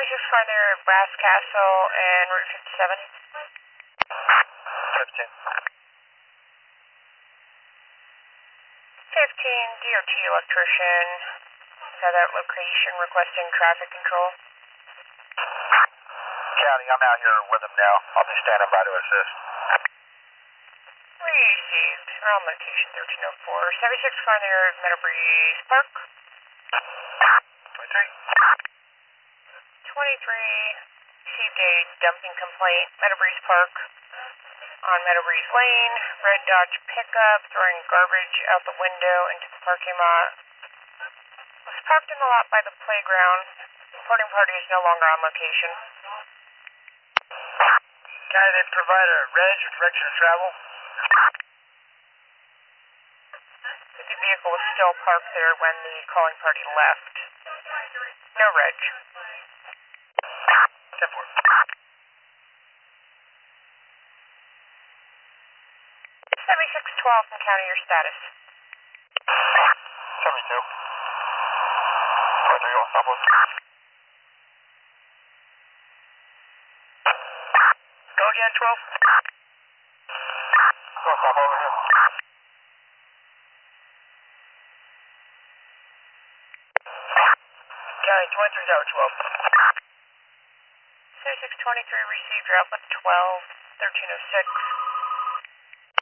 just find there at Brass Castle and Route 57. 15. 15, DOT electrician. At that location requesting traffic control. County, I'm out here with them now. I'll be standing by to assist. Received. We're on location 1304. 76 find there at Meadow Breeze Park. 23. 23 received a dumping complaint. Meadow Breeze Park on Meadow Breeze Lane. Red Dodge pickup throwing garbage out the window into the parking lot. Was parked in the lot by the playground. Reporting party is no longer on location. County, they provide a reg or direction of travel. The vehicle was still parked there when the calling party left. No reg. 10-4. 7612 from county, your status. 72. 23, Los Angeles. Go again, 12. Go stop over here. County, 23's out, 12. 7623 received, you're up at 12, 1306.